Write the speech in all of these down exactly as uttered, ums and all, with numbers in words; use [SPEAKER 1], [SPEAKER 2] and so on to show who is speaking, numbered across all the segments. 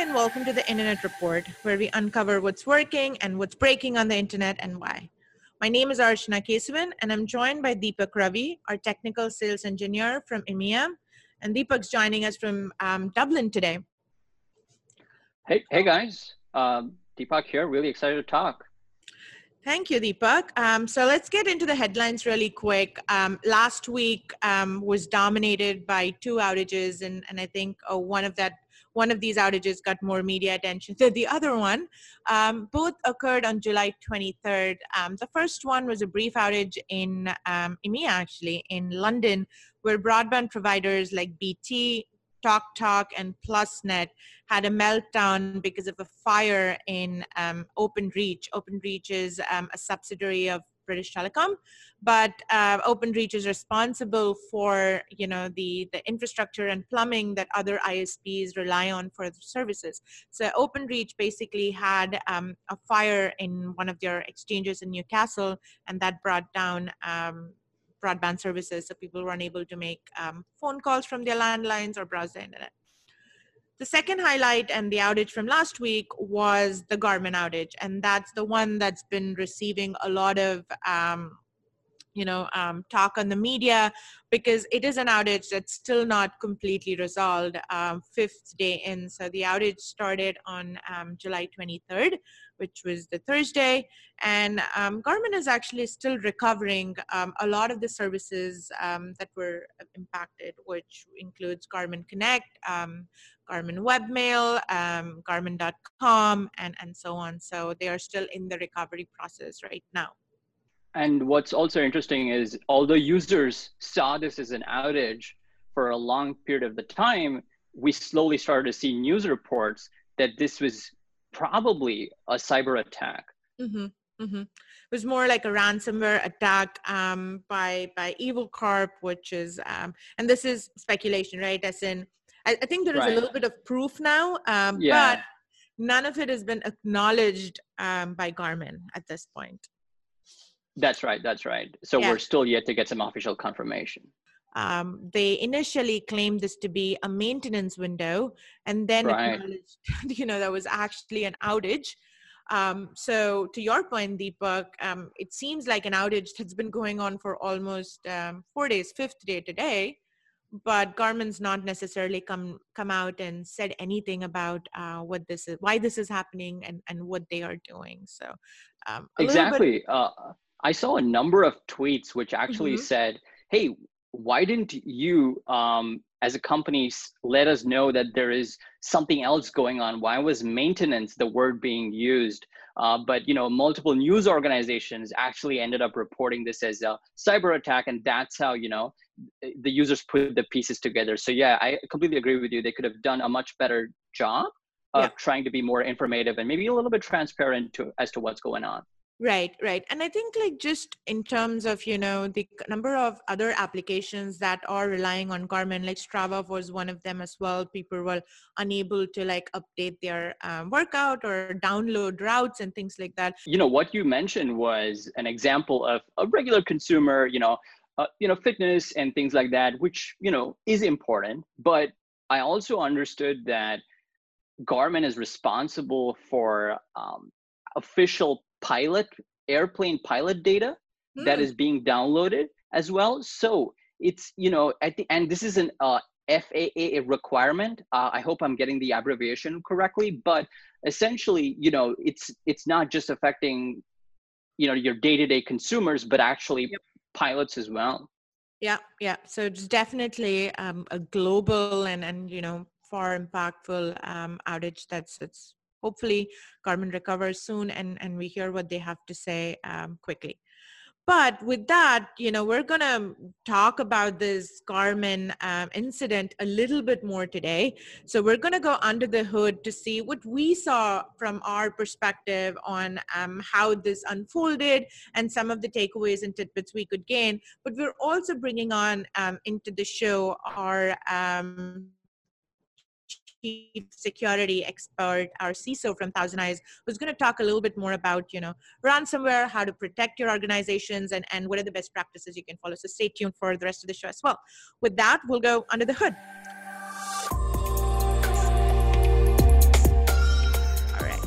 [SPEAKER 1] and welcome to the Internet Report, where we uncover what's working and what's breaking on the internet and why. My name is Archana Kesavan, and I'm joined by Deepak Ravi, our technical sales engineer from EMEA. And Deepak's joining us from um, Dublin today.
[SPEAKER 2] Hey, hey guys, um, Deepak here, really excited to talk.
[SPEAKER 1] Thank you, Deepak. Um, so let's get into the headlines really quick. Um, last week um, was dominated by two outages, and, and I think oh, one of that one of these outages got more media attention than the other one. Um, both occurred on July twenty-third. Um, the first one was a brief outage in um, EMEA, actually, in London, where broadband providers like B T, TalkTalk, and PlusNet had a meltdown because of a fire in um, Openreach. Openreach is um, a subsidiary of British Telecom, but uh, Openreach is responsible for, you know, the, the infrastructure and plumbing that other I S Ps rely on for the services. So Openreach basically had um, a fire in one of their exchanges in Newcastle, and that brought down um, broadband services, so people were unable to make um, phone calls from their landlines or browse the internet. The second highlight and the outage from last week was the Garmin outage, and that's the one that's been receiving a lot of um, you know, um, talk on the media, because it is an outage that's still not completely resolved, um, fifth day in. So the outage started on um, July twenty-third, which was the Thursday, and um, Garmin is actually still recovering um, a lot of the services um, that were impacted, which includes Garmin Connect, um, Garmin Webmail, um, Garmin dot com, and, and so on. So they are still in the recovery process right now.
[SPEAKER 2] And what's also interesting is, although users saw this as an outage for a long period of the time, we slowly started to see news reports that this was probably a cyber attack.
[SPEAKER 1] Mm-hmm, mm-hmm. It was more like a ransomware attack um, by by Evil Corp, which is, um, and this is speculation, right? As in, I, I think there is right. a little bit of proof now, um,
[SPEAKER 2] yeah.
[SPEAKER 1] but none of it has been acknowledged um, by Garmin at this point.
[SPEAKER 2] That's right. That's right. So yeah. We're still yet to get some official confirmation.
[SPEAKER 1] Um, they initially claimed this to be a maintenance window, and then
[SPEAKER 2] right.
[SPEAKER 1] acknowledged, you know, that was actually an outage. Um, so to your point, Deepak, um, it seems like an outage that's been going on for almost um, four days, fifth day today, but Garmin's not necessarily come come out and said anything about uh, what this is, why this is happening, and, and what they are doing. So um, a
[SPEAKER 2] exactly.
[SPEAKER 1] Bit-
[SPEAKER 2] uh, I saw a number of tweets which actually mm-hmm. said, hey, why didn't you, um, as a company, let us know that there is something else going on? Why was maintenance the word being used? Uh, but, you know, multiple news organizations actually ended up reporting this as a cyber attack. And that's how, you know, the users put the pieces together. So, yeah, I completely agree with you. They could have done a much better job of yeah. trying to be more informative and maybe a little bit transparent to, as to what's going on.
[SPEAKER 1] Right, right. And I think like just in terms of, you know, the number of other applications that are relying on Garmin, like Strava was one of them as well. People were unable to like update their um, workout or download routes and things like that.
[SPEAKER 2] You know, what you mentioned was an example of a regular consumer, you know, uh, you know, fitness and things like that, which, you know, is important. But I also understood that Garmin is responsible for um, official pilot airplane pilot data mm. that is being downloaded as well. So it's, you know, at the end, this is an uh, F A A requirement. Uh, I hope I'm getting the abbreviation correctly, but essentially, you know, it's it's not just affecting, you know, your day-to-day consumers, but actually yep. pilots as well.
[SPEAKER 1] Yeah, yeah. So it's definitely um, a global and and you know far impactful um, outage that's that's. Hopefully Garmin recovers soon and, and we hear what they have to say um, quickly. But with that, you know, we're going to talk about this Garmin um, incident a little bit more today. So we're going to go under the hood to see what we saw from our perspective on um, how this unfolded and some of the takeaways and tidbits we could gain. But we're also bringing on um, into the show our um, Chief Security Expert, our C I S O from Thousand Eyes, who's going to talk a little bit more about, you know, ransomware, how to protect your organizations, and, and what are the best practices you can follow. So stay tuned for the rest of the show as well. With that, we'll go under the hood.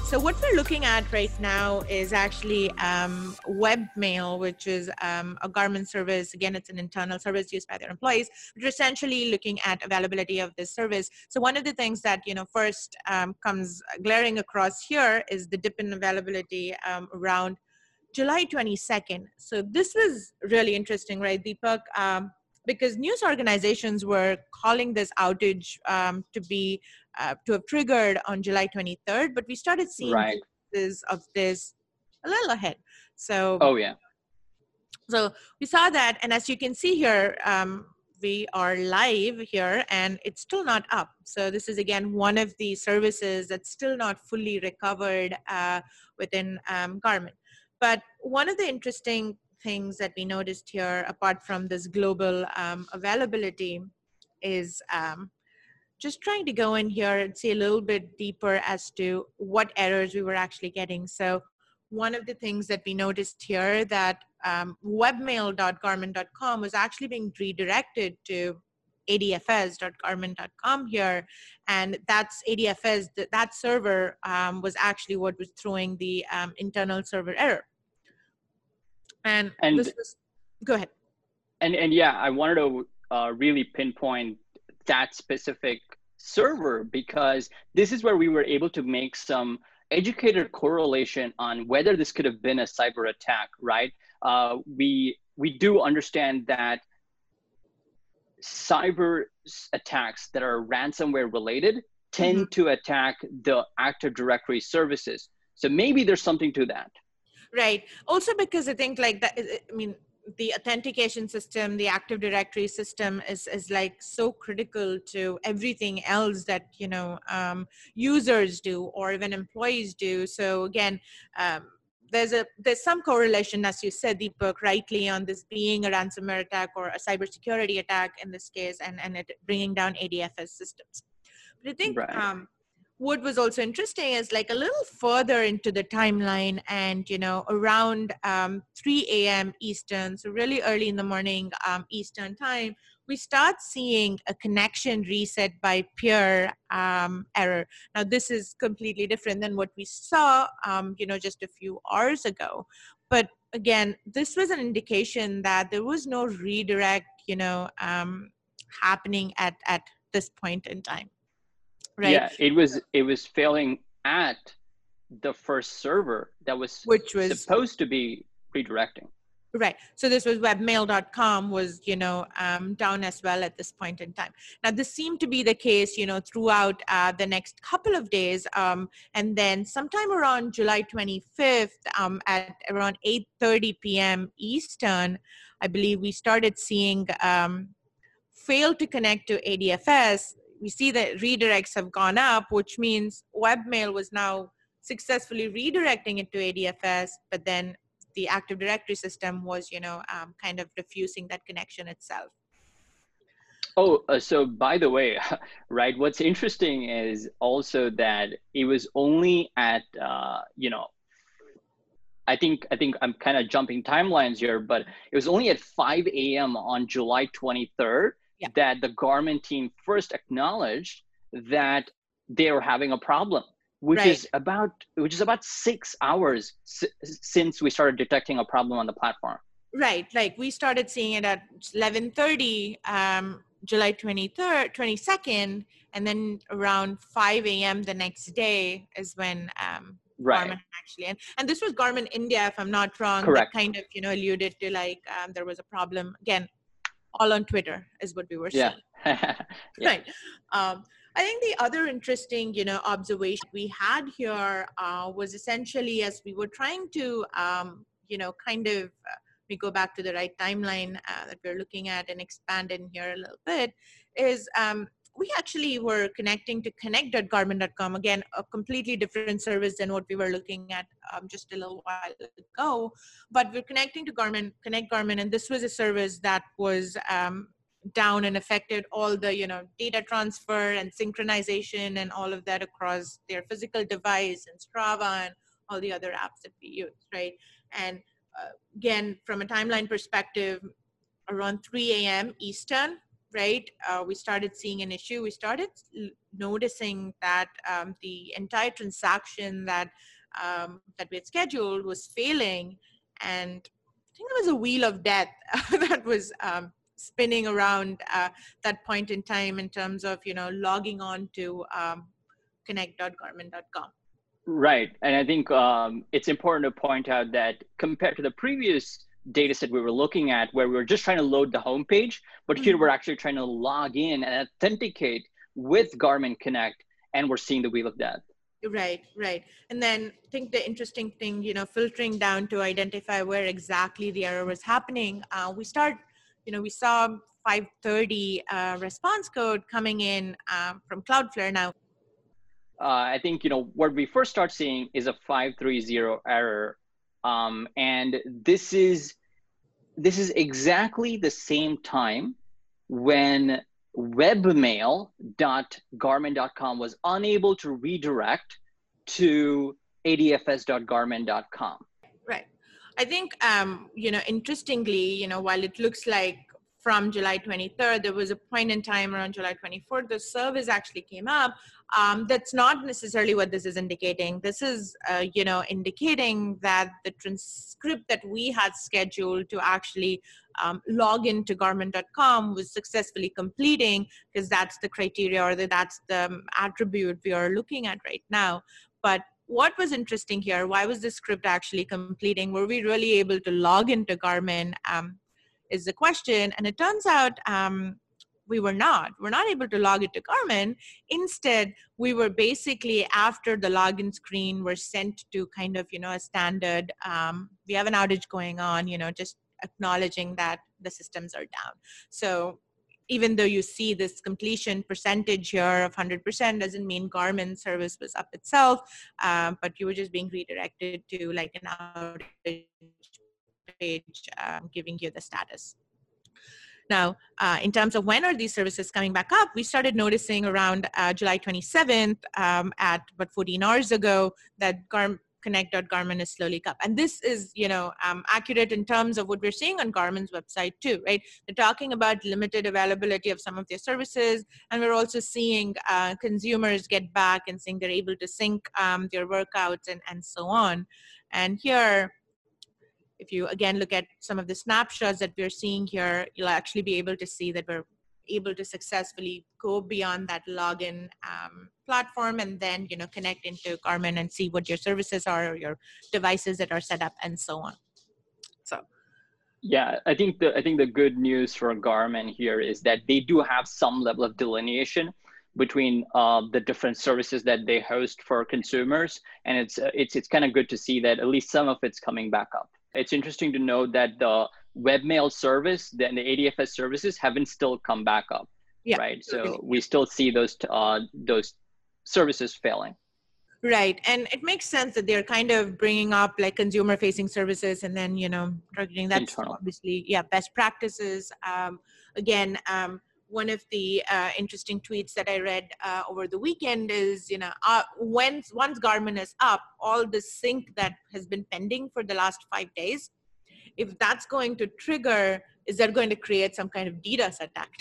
[SPEAKER 1] So what we're looking at right now is actually um, webmail, which is um, a Garmin service. Again, it's an internal service used by their employees. We're essentially looking at availability of this service. So one of the things that, you know, first um, comes glaring across here is the dip in availability um, around July twenty-second. So this was really interesting, right, Deepak? Um, because news organizations were calling this outage um, to be uh, to have triggered on July twenty-third, but we started seeing
[SPEAKER 2] Right.
[SPEAKER 1] cases of this a little ahead. So,
[SPEAKER 2] Oh yeah.
[SPEAKER 1] so we saw that, and as you can see here, um, we are live here, and it's still not up. So this is again one of the services that's still not fully recovered uh, within um, Garmin. But one of the interesting things that we noticed here, apart from this global um, availability, is um, just trying to go in here and see a little bit deeper as to what errors we were actually getting. So one of the things that we noticed here that um, webmail dot garmin dot com was actually being redirected to A D F S dot garmin dot com here. And that's A D F S, that, that server um, was actually what was throwing the um, internal server error. And,
[SPEAKER 2] And
[SPEAKER 1] this was, go ahead.
[SPEAKER 2] and and yeah, I wanted to uh, really pinpoint that specific server, because this is where we were able to make some educated correlation on whether this could have been a cyber attack, right? Uh, we we do understand that cyber attacks that are ransomware related tend mm-hmm. to attack the Active Directory services. So maybe there's something to that.
[SPEAKER 1] Right. Also because I think like that, I mean, the authentication system, the Active Directory system is, is like so critical to everything else that, you know, um, users do or even employees do. So again, um, there's a there's some correlation, as you said, Deepak, rightly, on this being a ransomware attack or a cybersecurity attack in this case, and, and it bringing down A D F S systems. But I think
[SPEAKER 2] right.
[SPEAKER 1] um, what was also interesting is like a little further into the timeline, and you know around um, three A M Eastern, so really early in the morning um, Eastern time, we start seeing a connection reset by peer um, error. Now this is completely different than what we saw um, you know just a few hours ago, but again this was an indication that there was no redirect you know um, happening at at this point in time. Right.
[SPEAKER 2] Yeah, it was it was failing at the first server that was,
[SPEAKER 1] which was
[SPEAKER 2] supposed to be redirecting.
[SPEAKER 1] Right. So this was webmail dot com was, you know, um, down as well at this point in time. Now, this seemed to be the case, you know, throughout uh, the next couple of days. Um, and then sometime around July twenty-fifth um, at around eight thirty p m Eastern, I believe we started seeing um, fail to connect to A D F S. We see that redirects have gone up, which means webmail was now successfully redirecting it to A D F S, but then the Active Directory system was, you know, um, kind of refusing that connection itself.
[SPEAKER 2] Oh, uh, so by the way, right, what's interesting is also that it was only at, uh, you know, I think, I think I'm kind of jumping timelines here, but it was only at five A M on July twenty-third yeah. that the Garmin team first acknowledged that they were having a problem, which right. is about which is about six hours s since we started detecting a problem on the platform.
[SPEAKER 1] Right, like we started seeing it at eleven thirty, um, July twenty-third, twenty-second, and then around five A M the next day is when um,
[SPEAKER 2] right.
[SPEAKER 1] Garmin actually, and, and this was Garmin India, if I'm not wrong,
[SPEAKER 2] correct.
[SPEAKER 1] That kind of, you know, alluded to like um, there was a problem. Again, all on Twitter is what we were seeing.
[SPEAKER 2] Yeah. yeah.
[SPEAKER 1] Right. Um, I think the other interesting, you know, observation we had here uh, was essentially as we were trying to, um, you know, kind of, uh, we go back to the right timeline uh, that we're looking at and expand in here a little bit, is um, we actually were connecting to connect dot garmin dot com, again, a completely different service than what we were looking at um, just a little while ago. But we're connecting to Garmin, Connect Garmin, and this was a service that was um, down and affected all the, you know, data transfer and synchronization and all of that across their physical device and Strava and all the other apps that we use, right? And uh, again, from a timeline perspective, around three A M Eastern, right, uh, we started seeing an issue. We started noticing that um, the entire transaction that um, that we had scheduled was failing, and I think there was a wheel of death that was um, spinning around uh, that point in time in terms of, you know, logging on to um, connect dot garmin dot com.
[SPEAKER 2] Right. And I think um, it's important to point out that compared to the previous data set we were looking at, where we were just trying to load the homepage, but here
[SPEAKER 1] Mm-hmm.
[SPEAKER 2] we're actually trying to log in and authenticate with Garmin Connect, and we're seeing the wheel of death.
[SPEAKER 1] Right, right. And then I think the interesting thing, you know, filtering down to identify where exactly the error was happening, uh, we start, you know, we saw five thirty uh, response code coming in um, from Cloudflare now.
[SPEAKER 2] Uh, I think, you know, what we first start seeing is a five three zero error. Um, and this is, this is exactly the same time when webmail dot garmin dot com was unable to redirect to A D F S dot garmin dot com.
[SPEAKER 1] Right. I think, um, you know, interestingly, you know, while it looks like from July twenty-third, there was a point in time around July twenty-fourth, the service actually came up. Um, that's not necessarily what this is indicating. This is, uh, you know, indicating that the transcript that we had scheduled to actually um, log into garmin dot com was successfully completing, because that's the criteria, or the, that's the attribute we are looking at right now. But what was interesting here, why was the script actually completing? Were we really able to log into Garmin um, is the question. And it turns out um, we were not. We're not able to log into Garmin. Instead, we were basically, after the login screen, were sent to kind of, you know, a standard, um, we have an outage going on, you know, just acknowledging that the systems are down. So even though you see this completion percentage here of one hundred percent, doesn't mean Garmin service was up itself, um, but you were just being redirected to like an outage page um, giving you the status. Now, uh, in terms of when are these services coming back up, we started noticing around uh, July twenty-seventh um, at about fourteen hours ago that Garmin connect dot garmin is slowly up. And this is, you know, um, accurate in terms of what we're seeing on Garmin's website too, right? They're talking about limited availability of some of their services. And we're also seeing uh, consumers get back and saying they're able to sync um, their workouts and, and so on. And here, if you again look at some of the snapshots that we're seeing here, you'll actually be able to see that we're able to successfully go beyond that login um, platform and then, you know, connect into Garmin and see what your services are, or your devices that are set up, and so on. So,
[SPEAKER 2] yeah, I think the I think the good news for Garmin here is that they do have some level of delineation between uh, the different services that they host for consumers, and it's uh, it's it's kind of good to see that at least some of it's coming back up. It's interesting to note that the webmail service, then the A D F S services haven't still come back up,
[SPEAKER 1] yeah,
[SPEAKER 2] right?
[SPEAKER 1] totally.
[SPEAKER 2] So we still see those uh, those services failing.
[SPEAKER 1] Right. And it makes sense that they're kind of bringing up like consumer facing services and then, you know, targeting that's
[SPEAKER 2] Internal.
[SPEAKER 1] obviously, yeah, best practices. Um, again, um, one of the uh, interesting tweets that I read uh, over the weekend is, you know, uh, when, once Garmin is up, all the sync that has been pending for the last five days, if that's going to trigger, is that going to create some kind of DDoS attack?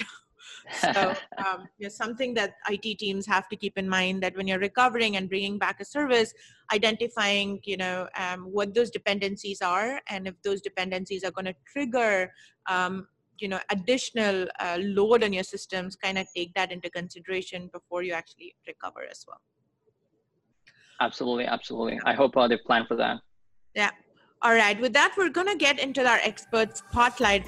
[SPEAKER 1] So um, you know, something that I T teams have to keep in mind, that when you're recovering and bringing back a service, identifying, you know, um, what those dependencies are, and if those dependencies are going to trigger, um, you know, additional uh, load on your systems, kind of take that into consideration before you actually recover as well.
[SPEAKER 2] Absolutely, absolutely. I hope uh, they plan for that.
[SPEAKER 1] Yeah. All right. With that, we're going to get into our expert spotlight.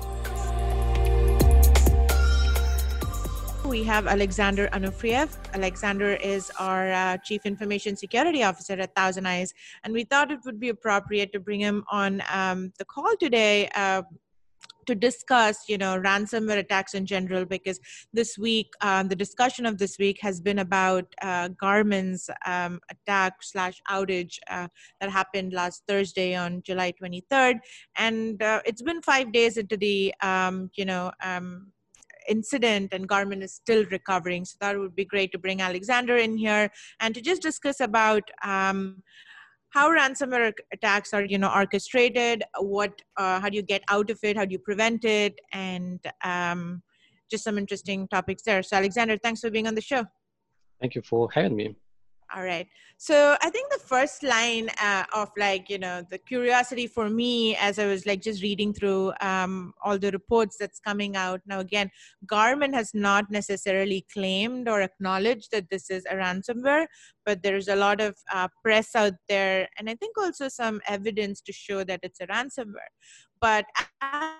[SPEAKER 1] We have Alexander Anufriev. Alexander is our uh, Chief Information Security Officer at Thousand Eyes, and we thought it would be appropriate to bring him on um, the call today uh, to discuss, you know, ransomware attacks in general, because this week, um, the discussion of this week has been about uh, Garmin's um, attack slash outage uh, that happened last Thursday on July twenty-third. And uh, it's been five days into the, um, you know, um, incident, and Garmin is still recovering. So that would be great to bring Alexander in here and to just discuss about um, how ransomware attacks are, you know, orchestrated, what, uh, how do you get out of it, how do you prevent it, and um, just some interesting topics there. So Alexander, thanks for being on the show.
[SPEAKER 3] Thank you for having me.
[SPEAKER 1] All right. So I think the first line uh, of like, you know, the curiosity for me as I was like just reading through um, all the reports that's coming out. Now, again, Garmin has not necessarily claimed or acknowledged that this is a ransomware, but there's a lot of uh, press out there. And I think also some evidence to show that it's a ransomware. But as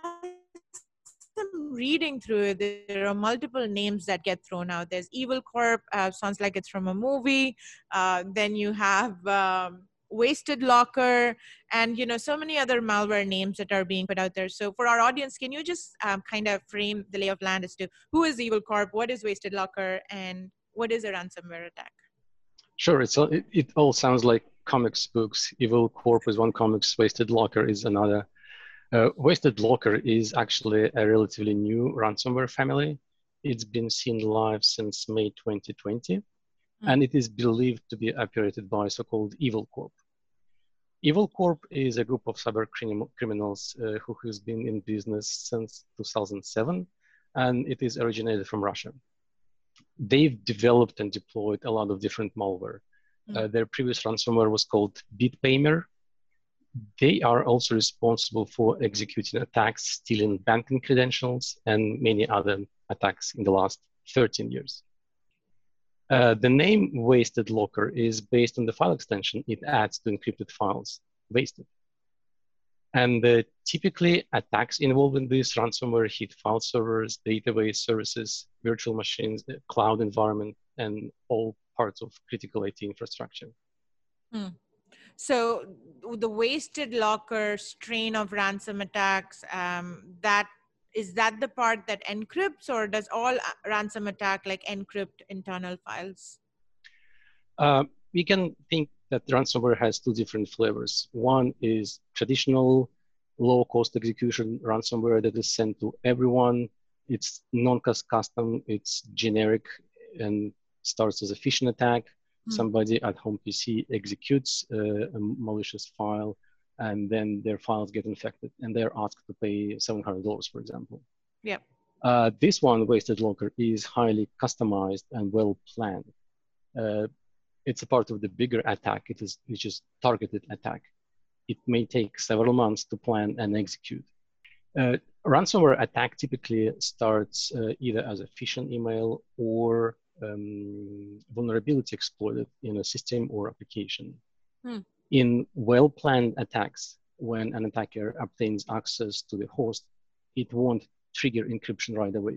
[SPEAKER 1] I'm reading through it, there are multiple names that get thrown out. There's Evil Corp, uh, sounds like it's from a movie. Uh, then you have um, Wasted Locker, and you know so many other malware names that are being put out there. So for our audience, can you just um, kind of frame the lay of land as to who is Evil Corp, what is Wasted Locker, and what is a ransomware attack?
[SPEAKER 3] Sure, it's all, it, it all sounds like comics books. Evil Corp is one comics, Wasted Locker is another. Uh, Wasted Locker is actually a relatively new ransomware family. It's been seen live since May twenty twenty, mm-hmm. and it is believed to be operated by so-called Evil Corp. Evil Corp is a group of cyber crim criminals uh, who has been in business since two thousand seven, and it is originated from Russia. They've developed and deployed a lot of different malware. Mm-hmm. uh, their previous ransomware was called BitPaymer. They are also responsible for executing attacks, stealing banking credentials, and many other attacks in the last thirteen years. Uh, the name Wasted Locker is based on the file extension it adds to encrypted files, Wasted. And uh, typically, attacks involved in this ransomware hit file servers, database services, virtual machines, the cloud environment, and all parts of critical I T infrastructure.
[SPEAKER 1] Hmm. So the Wasted Locker strain of ransom attacks, um, that is that the part that encrypts, or does all ransom attack like encrypt internal files?
[SPEAKER 3] Uh, we can think that ransomware has two different flavors. One is traditional low-cost execution ransomware that is sent to everyone. It's non-custom, it's generic, and starts as a phishing attack. Somebody at home P C executes uh, a malicious file, and then their files get infected, and they're asked to pay seven hundred dollars, for example.
[SPEAKER 1] Yep.
[SPEAKER 3] Uh, this one, Wasted Locker, is highly customized and well planned. Uh, it's a part of the bigger attack, it is, which is targeted attack. It may take several months to plan and execute. Uh, ransomware attack typically starts uh, either as a phishing email or Um, vulnerability exploited in a system or application. Hmm. In well-planned attacks, when an attacker obtains access to the host, it won't trigger encryption right away.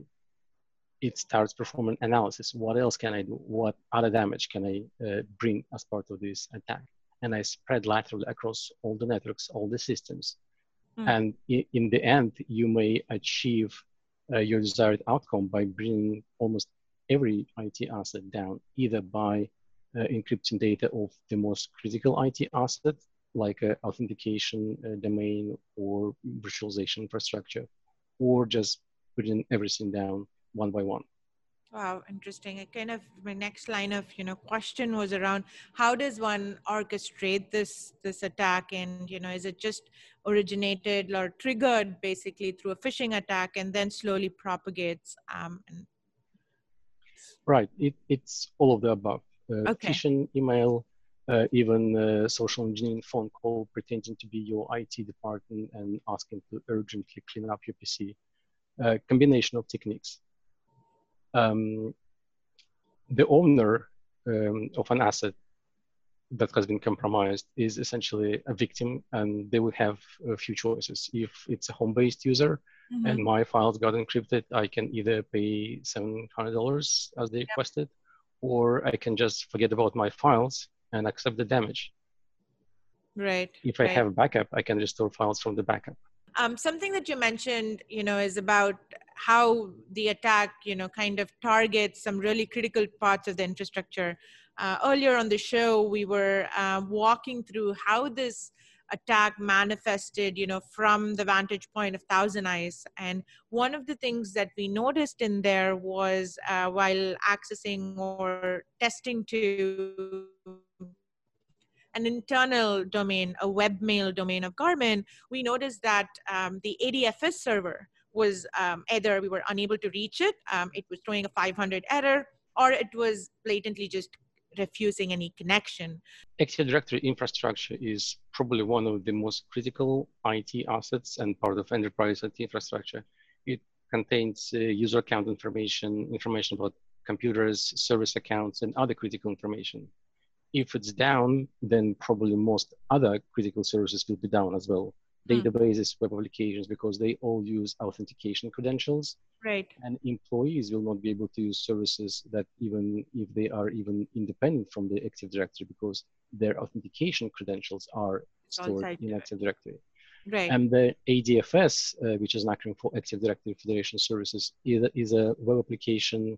[SPEAKER 3] It starts performing analysis. What else can I do? What other damage can I uh, bring as part of this attack? And I spread laterally across all the networks, all the systems. Hmm. And in the end, you may achieve uh, your desired outcome by bringing almost every I T asset down, either by uh, encrypting data of the most critical I T asset, like uh, authentication uh, domain or virtualization infrastructure, or just putting everything down one by one.
[SPEAKER 1] Wow, interesting. I kind of, my next line of, you know, question was around how does one orchestrate this, this attack? And, you know, is it just originated or triggered basically through a phishing attack and then slowly propagates? Um, and
[SPEAKER 3] Right, it, it's all of the above. Uh,
[SPEAKER 1] okay.
[SPEAKER 3] Phishing email, uh, even uh, social engineering phone call pretending to be your I T department and asking to urgently clean up your P C. Uh, combination of techniques. Um, the owner um, of an asset that has been compromised is essentially a victim, and they will have a few choices. If it's a home-based user, mm-hmm. and my files got encrypted, I can either pay seven hundred dollars as they requested, yep. or I can just forget about my files and accept the damage.
[SPEAKER 1] Right.
[SPEAKER 3] If I
[SPEAKER 1] right.
[SPEAKER 3] have a backup, I can restore files from the backup.
[SPEAKER 1] Um, something that you mentioned, you know, is about how the attack, you know, kind of targets some really critical parts of the infrastructure. Uh, earlier on the show, we were uh, walking through how this attack manifested, you know, from the vantage point of Thousand Eyes. And one of the things that we noticed in there was uh, while accessing or testing to an internal domain, a webmail domain of Garmin, we noticed that um, the A D F S server was um, either we were unable to reach it, um, it was throwing a five hundred error, or it was blatantly just refusing any connection.
[SPEAKER 3] Active Directory infrastructure is probably one of the most critical I T assets and part of enterprise I T infrastructure. It contains uh, user account information, information about computers, service accounts, and other critical information. If it's down, then probably most other critical services will be down as well. Databases, web applications, because they all use authentication credentials.
[SPEAKER 1] Right.
[SPEAKER 3] And employees will not be able to use services that even if they are even independent from the Active Directory, because their authentication credentials are stored in Active Directory.
[SPEAKER 1] Right.
[SPEAKER 3] And the A D F S, uh, which is an acronym for Active Directory Federation Services, is, is a web application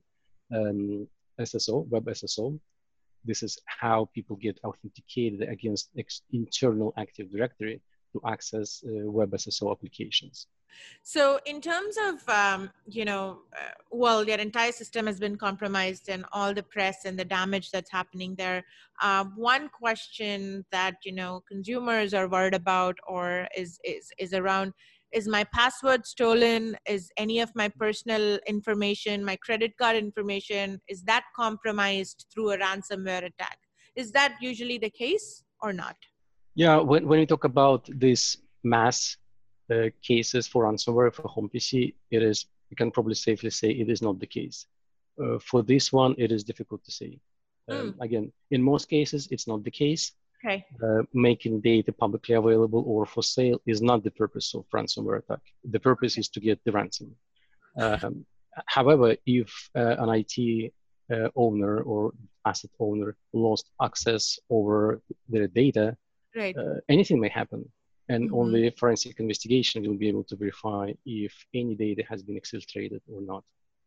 [SPEAKER 3] um, S S O, web S S O. This is how people get authenticated against ex internal Active Directory to access uh, web S S O applications.
[SPEAKER 1] So in terms of, um, you know, uh, well, their entire system has been compromised and all the press and the damage that's happening there. Uh, one question that, you know, consumers are worried about or is, is, is around, is my password stolen? Is any of my personal information, my credit card information, is that compromised through a ransomware attack? Is that usually the case or not?
[SPEAKER 3] Yeah, when, when we talk about these mass uh, cases for ransomware for home P C, it is, we can probably safely say it is not the case. Uh, for this one, it is difficult to say. Um, mm. Again, in most cases, it's not the case.
[SPEAKER 1] Okay.
[SPEAKER 3] Uh, making data publicly available or for sale is not the purpose of ransomware attack. The purpose is to get the ransom. Um, however, if uh, an I T uh, owner or asset owner lost access over their data,
[SPEAKER 1] right.
[SPEAKER 3] uh, anything may happen. And
[SPEAKER 1] mm-hmm.
[SPEAKER 3] only forensic investigation will be able to verify if any data has been exfiltrated or not.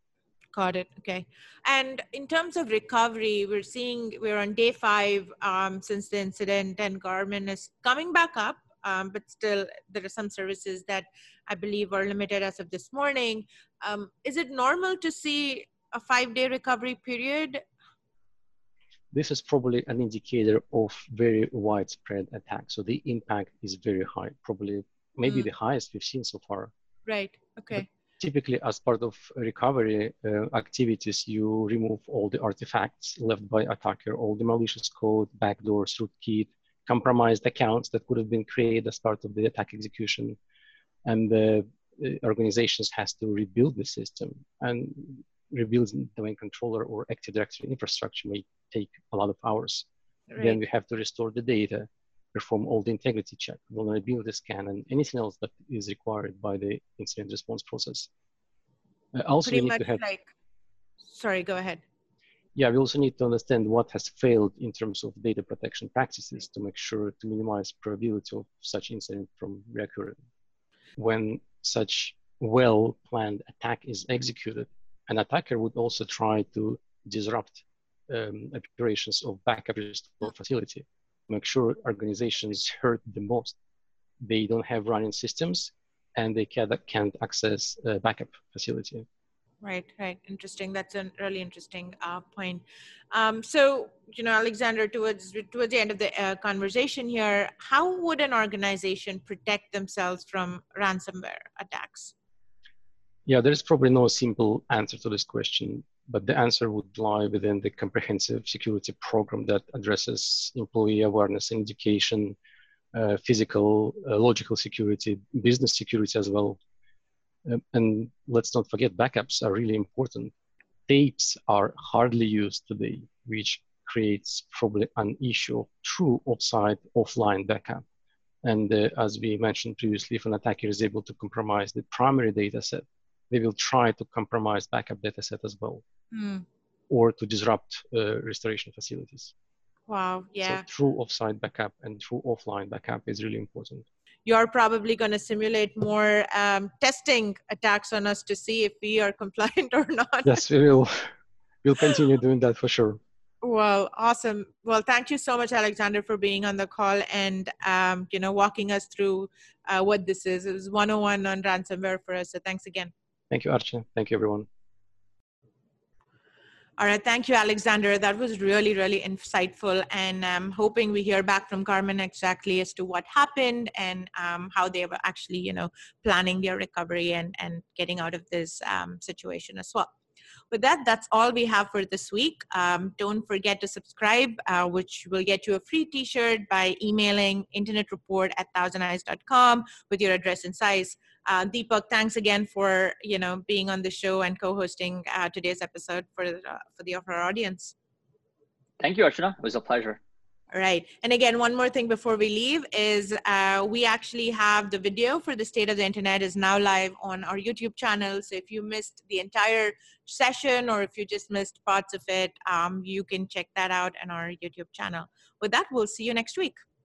[SPEAKER 1] Got it. Okay. And in terms of recovery, we're seeing we're on day five um, since the incident, and Garmin is coming back up, um, but still there are some services that I believe are limited as of this morning. Um, is it normal to see a five-day recovery period?
[SPEAKER 3] This is probably an indicator of very widespread attack. So the impact is very high, probably maybe mm. the highest we've seen so far.
[SPEAKER 1] Right. Okay.
[SPEAKER 3] But typically, as part of recovery uh, activities, you remove all the artifacts left by attacker, all the malicious code, backdoors, rootkit, compromised accounts that could have been created as part of the attack execution. And the uh, organizations has to rebuild the system. And rebuilding domain controller or Active Directory infrastructure may take a lot of hours. Right. Then we have to restore the data, perform all the integrity check, vulnerability scan, and anything else that is required by the incident response process. Uh, also,
[SPEAKER 1] Pretty
[SPEAKER 3] we need
[SPEAKER 1] much
[SPEAKER 3] to have,
[SPEAKER 1] like, sorry, go ahead.
[SPEAKER 3] Yeah, we also need to understand what has failed in terms of data protection practices to make sure to minimize probability of such incident from recurring. When such well-planned attack is executed, an attacker would also try to disrupt um, operations of backup restore facility. Make sure organizations hurt the most. They don't have running systems and they can't, can't access a backup facility.
[SPEAKER 1] Right, right. Interesting. That's a really interesting uh, point. Um, so, you know, Alexander, towards, towards the end of the uh, conversation here, how would an organization protect themselves from ransomware attacks?
[SPEAKER 3] Yeah, there's probably no simple answer to this question, but the answer would lie within the comprehensive security program that addresses employee awareness and education, uh, physical, uh, logical security, business security as well. Uh, and let's not forget, backups are really important. Tapes are hardly used today, which creates probably an issue of true offsite, offline backup. And uh, as we mentioned previously, if an attacker is able to compromise the primary data set, they will try to compromise backup data set as well, mm. or to disrupt uh, restoration facilities.
[SPEAKER 1] Wow, yeah.
[SPEAKER 3] So true offsite backup and true offline backup is really important.
[SPEAKER 1] You're probably going to simulate more um, testing attacks on us to see if we are compliant or not.
[SPEAKER 3] Yes, we will. We'll continue doing that for sure.
[SPEAKER 1] Well, awesome. Well, thank you so much, Alexander, for being on the call and, um, you know, walking us through uh, what this is. It was one oh one on ransomware for us. So thanks again.
[SPEAKER 3] Thank you, Archie. Thank you, everyone.
[SPEAKER 1] All right, thank you, Alexander. That was really, really insightful, and I'm hoping we hear back from Carmen exactly as to what happened and um, how they were actually, you know, planning their recovery and, and getting out of this um, situation as well. With that, that's all we have for this week. Um, don't forget to subscribe, uh, which will get you a free t-shirt by emailing internetreport at thousand eyes dot com with your address and size. Uh, Deepak, thanks again for, you know, being on the show and co-hosting uh, today's episode for, uh, for the for our audience.
[SPEAKER 2] Thank you, Archana. It was a pleasure.
[SPEAKER 1] All right. And again, one more thing before we leave is uh, we actually have the video for the State of the Internet is now live on our YouTube channel. So if you missed the entire session or if you just missed parts of it, um, you can check that out on our YouTube channel. With that, we'll see you next week.